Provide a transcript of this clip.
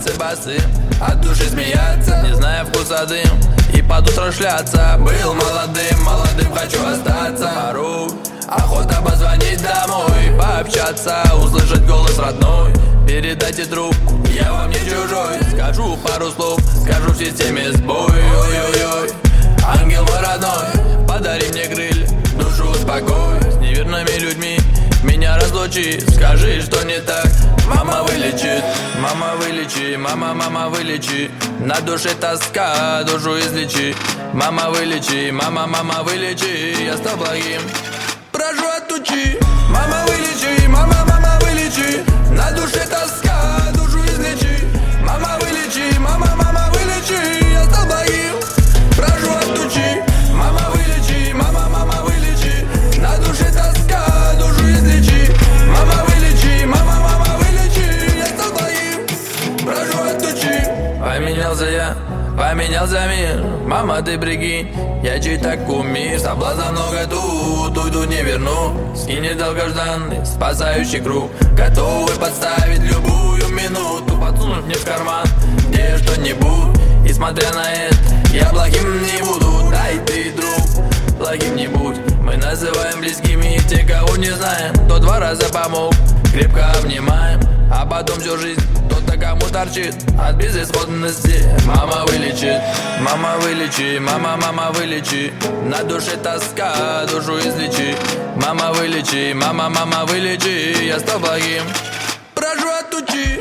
танцы басы, от души смеяться, не зная вкуса дым, и под утро шляться. Был молодым, молодым хочу остаться. Порой охота позвонить домой, пообщаться, услышать голос родной. Передайте трубку, я вам не чужой. Скажу пару слов, скажу в системе сбой. Ой-ой-ой, ангел мой родной, подари мне крылья, душу успокой. С неверными людьми меня разлучи, скажи, что не так. Мама вылечит, мама вылечи, мама вылечи. На душе тоска, душу излечи. Мама вылечи, мама вылечи. Я стал благим, прошу отучи. Мама вылечи, мама вылечи. На душе тоска, душу излечи. Мама вылечи, мама вылечи. Я стал благим, прошу отучи. Мама вылечи, мама вылечи. На душе тоска, душу излечи. Мама вылечи, мама вылечи. Я стал благим, прошу отучи. Поменялся я, поменялся мир. Мама, ты прикинь, я чей-то кумир. Соблазна много тут, уйду не верну. Скинет долгожданный, спасающий круг. Готовы подставить любую минуту, подсунуть мне в карман где что-нибудь. И смотря на это, я плохим не буду. Дай ты, друг, плохим не будь. Мы называем близкими те, кого не знаем. Кто 2 раза помог, крепко обнимаем. А потом всю жизнь кто-то кому торчит от безысходности. Мама вылечит, мама вылечи, мама вылечи. На душе тоска, душу излечи. Мама вылечи, мама вылечи. Я стал благим, прошу отучи.